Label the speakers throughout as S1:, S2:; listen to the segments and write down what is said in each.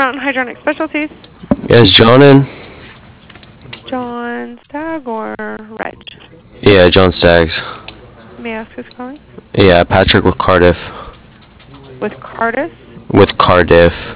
S1: Mountain Hydronic Specialties.
S2: Yes, John in?
S1: John Stagg or Reg?
S2: Yeah, John Staggs.
S1: May I ask who's calling?
S2: Yeah, Patrick with Cardiff.
S1: With Cardiff?
S2: With Cardiff.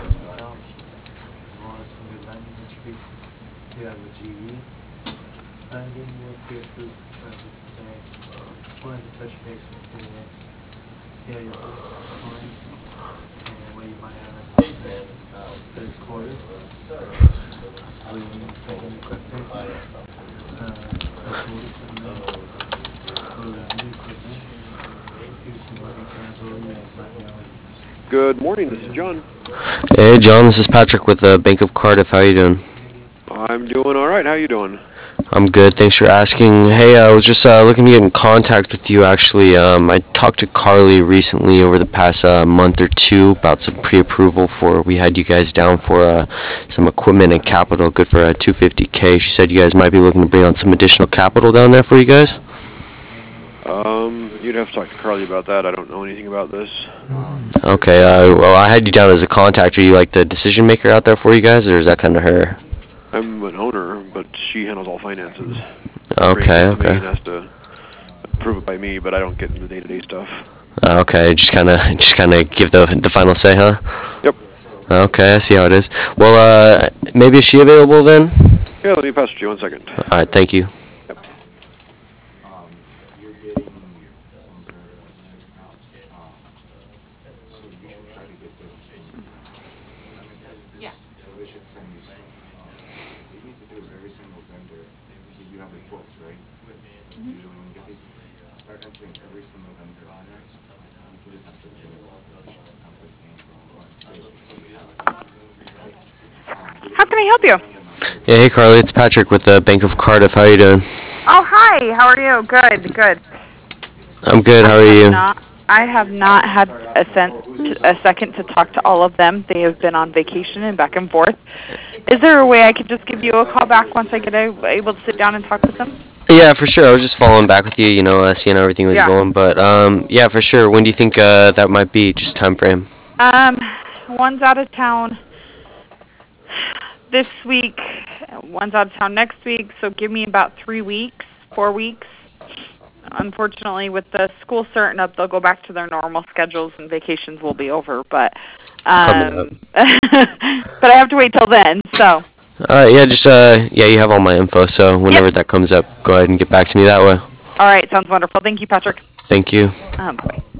S3: Good morning, this is John.
S2: Hey, John, this is Patrick with the Bank of Cardiff. How you doing?
S3: I'm doing all right. How you doing?
S2: I'm good. Thanks for asking. Hey, I was just looking to get in contact with you, actually. I talked to Carly recently over the past month or two about some pre-approval for, we had you guys down for some equipment and capital, good for $250K. She said you guys might be looking to bring on some additional capital down there for you guys.
S3: You'd have to talk to Carly about that. I don't know anything about this.
S2: Okay, well, I had you down as a contact. Are you like the decision maker out there for you guys, or is that kind of her?
S3: I'm an owner, but she handles all finances.
S2: Okay,
S3: Brings it to me
S2: okay.
S3: and has to approve it by me, but I don't get into day-to-day stuff.
S2: Okay, just kind of give the final say, huh?
S3: Yep.
S2: Okay, I see how it is. Well, maybe is she available then?
S3: Yeah, let me pass it to you 1 second.
S2: All right, thank you.
S3: Yep.
S1: How can I help you?
S2: Yeah, hey Carly, it's Patrick with the Bank of Cardiff. How you doing?
S1: Oh, hi. How are you? Good, good.
S2: I'm good. How are you?
S1: I have not had a second to talk to all of them. They have been on vacation and back and forth. Is there a way I could just give you a call back once I get able to sit down and talk with them?
S2: Yeah, for sure. I was just following back with you, seeing how everything was going. But yeah, for sure. When do you think that might be? Just time frame.
S1: One's out of town this week. One's out of town next week. So give me about 3 weeks, 4 weeks. Unfortunately, with the school starting up, they'll go back to their normal schedules and vacations will be over. But but I have to wait till then. So.
S2: Yeah, just yeah, you have all my info. So whenever that comes up, go ahead and get back to me that way.
S1: All right, sounds wonderful. Thank you, Patrick.
S2: Thank you.
S1: Bye.